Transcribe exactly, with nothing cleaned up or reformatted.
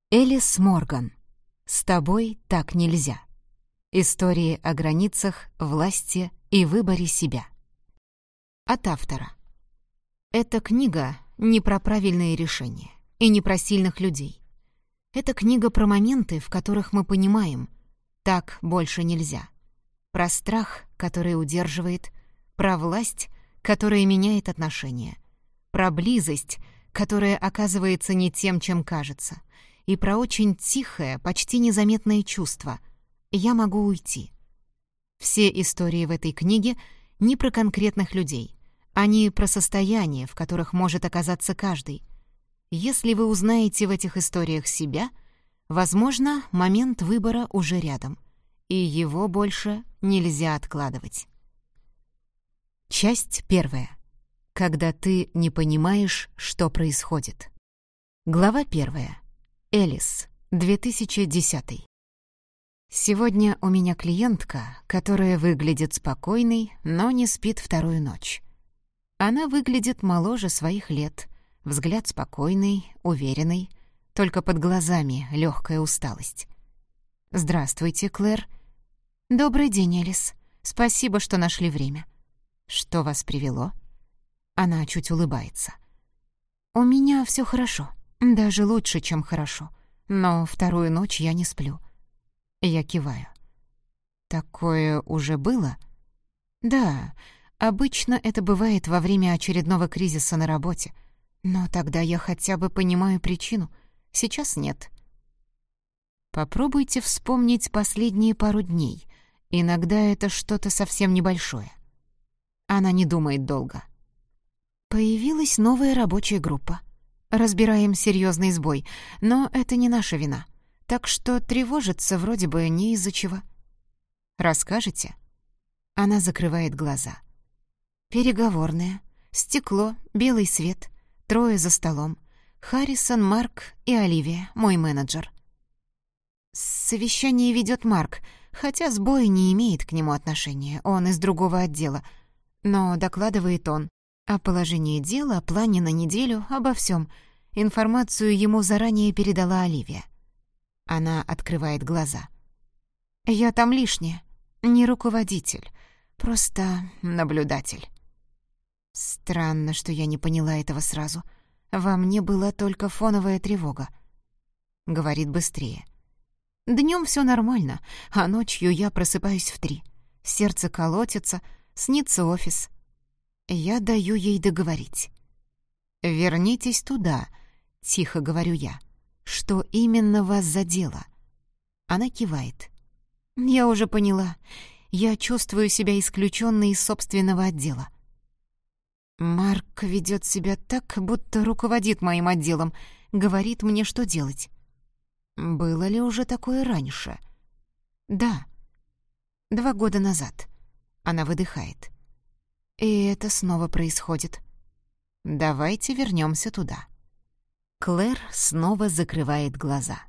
Элис Морган. «С тобой так нельзя». Истории о границах, власти и выборе себя. От автора. Эта книга не про правильные решения и не про сильных людей. Это книга про моменты, в которых мы понимаем, так больше нельзя. Про страх, который удерживает, про власть, которая меняет отношения, про близость, которая оказывается не тем, чем кажется, и про очень тихое, почти незаметное чувство «я могу уйти». Все истории в этой книге не про конкретных людей, они про состояния, в которых может оказаться каждый. Если вы узнаете в этих историях себя, возможно, момент выбора уже рядом, и его больше нельзя откладывать. Часть первая. Когда ты не понимаешь, что происходит. Глава первая. Элис, две тысячи десятый. Сегодня у меня клиентка, которая выглядит спокойной, но не спит вторую ночь. Она выглядит моложе своих лет, взгляд спокойный, уверенный, только под глазами легкая усталость. «Здравствуйте, Клэр». «Добрый день, Элис. Спасибо, что нашли время». «Что вас привело?» Она чуть улыбается. «У меня все хорошо. Даже лучше, чем хорошо. Но вторую ночь я не сплю». Я киваю. «Такое уже было?» «Да, обычно это бывает во время очередного кризиса на работе. Но тогда я хотя бы понимаю причину. Сейчас нет». Попробуйте вспомнить последние пару дней. Иногда это что-то совсем небольшое. Она не думает долго. Появилась новая рабочая группа. Разбираем серьезный сбой, но это не наша вина. Так что тревожиться вроде бы не из-за чего. Расскажете? Она закрывает глаза. Переговорная. Стекло, белый свет. Трое за столом. Харрисон, Марк и Оливия, мой менеджер. Совещание ведет Марк, хотя сбой не имеет к нему отношения, он из другого отдела. Но докладывает он. О положении дела, о плане на неделю, обо всем. Информацию ему заранее передала Оливия. Она открывает глаза. «Я там лишняя. Не руководитель. Просто наблюдатель». Странно, что я не поняла этого сразу. Во мне была только фоновая тревога. Говорит быстрее. Днем все нормально, а ночью я просыпаюсь в три. Сердце колотится, снится офис. Я даю ей договорить. «Вернитесь туда», — тихо говорю я. «Что именно вас задело?» Она кивает. «Я уже поняла. Я чувствую себя исключённой из собственного отдела». Марк ведёт себя так, будто руководит моим отделом, говорит мне, что делать. Было ли уже такое раньше? Да. Два года назад. Она выдыхает. И это снова происходит. Давайте вернемся туда. Клэр снова закрывает глаза.